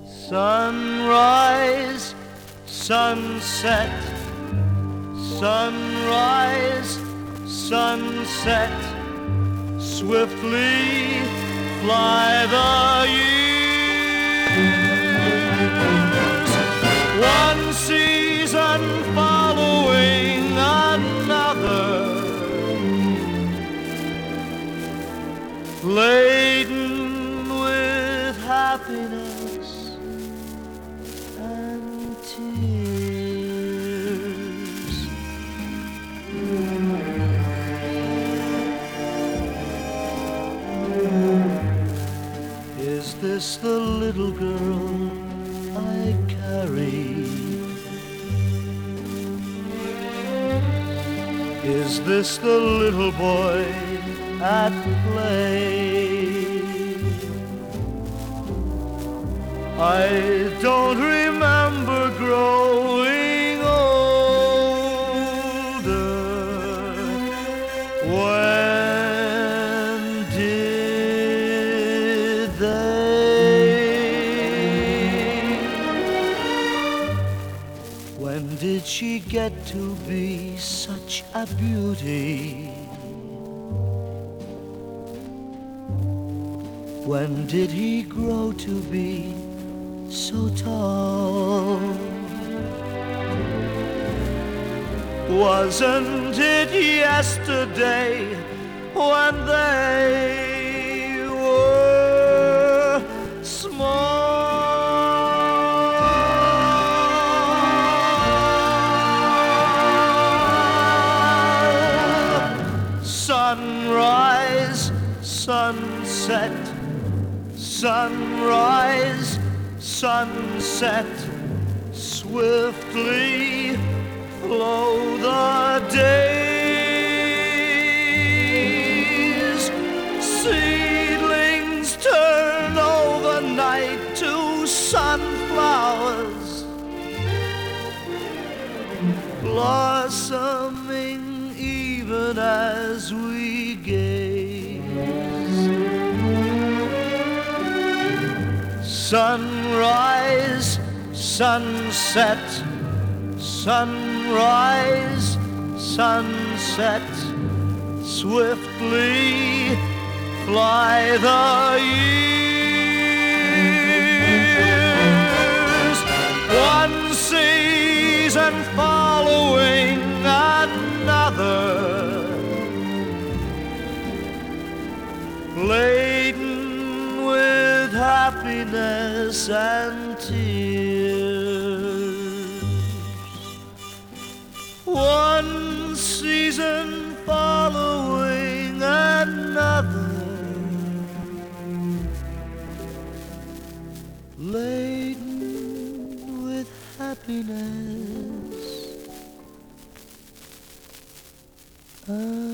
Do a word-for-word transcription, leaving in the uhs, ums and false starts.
Sunrise, sunset, sunrise, sunset, swiftly fly the years. One season following another, laden with happiness and tears. Is this the little girl I carry? Is this the little boy at play? I don't remember growing older. When did they? When did she get to be such a beauty? When did he grow to be so tall? Wasn't it yesterday when they were small? Sunrise, sunset, sunrise, sunset, swiftly flow the days. Seedlings turn overnight to sunflowers, blossoming even as we gaze. Sunrise, sunset, sunrise, sunset, swiftly fly the years. One season following another, laden with happiness and tears. One season following another, laden with happiness and